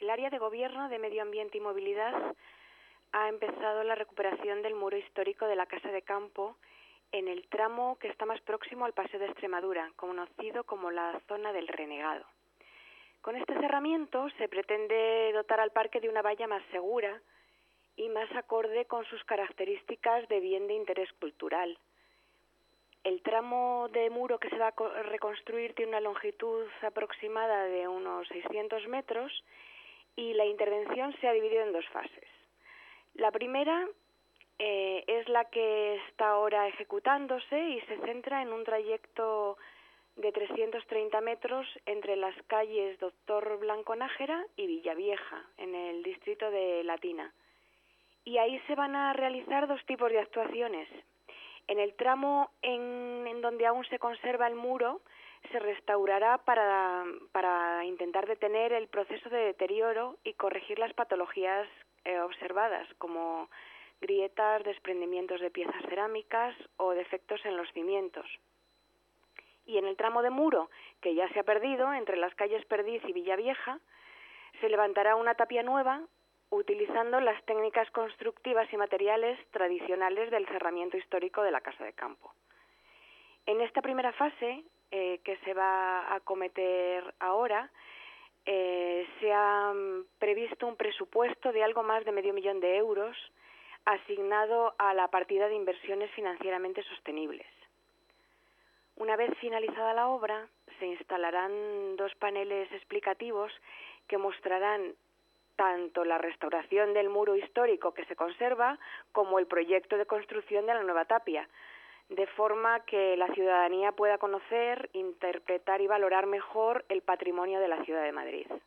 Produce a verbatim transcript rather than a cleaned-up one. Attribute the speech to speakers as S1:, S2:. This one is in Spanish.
S1: el área de Gobierno de Medio Ambiente y Movilidad ha empezado la recuperación del muro histórico de la Casa de Campo en el tramo que está más próximo al Paseo de Extremadura, conocido como la zona del Renegado. Con este cerramiento se pretende dotar al parque de una valla más segura y más acorde con sus características de bien de interés cultural. El tramo de muro que se va a reconstruir tiene una longitud aproximada de unos seiscientos metros y la intervención se ha dividido en dos fases. La primera eh, es la que está ahora ejecutándose y se centra en un trayecto de trescientos treinta metros entre las calles Doctor Blanco Nájera y Villavieja, en el distrito de Latina. Y ahí se van a realizar dos tipos de actuaciones. En el tramo en, en donde aún se conserva el muro, se restaurará para, para intentar detener el proceso de deterioro y corregir las patologías eh, observadas, como grietas, desprendimientos de piezas cerámicas o defectos en los cimientos. Y en el tramo de muro, que ya se ha perdido, entre las calles Perdiz y Villavieja, se levantará una tapia nueva utilizando las técnicas constructivas y materiales tradicionales del cerramiento histórico de la Casa de Campo. En esta primera fase, eh, que se va a acometer ahora, eh, se ha previsto un presupuesto de algo más de medio millón de euros asignado a la partida de inversiones financieramente sostenibles. Una vez finalizada la obra, se instalarán dos paneles explicativos que mostrarán tanto la restauración del muro histórico que se conserva como el proyecto de construcción de la nueva tapia, de forma que la ciudadanía pueda conocer, interpretar y valorar mejor el patrimonio de la ciudad de Madrid.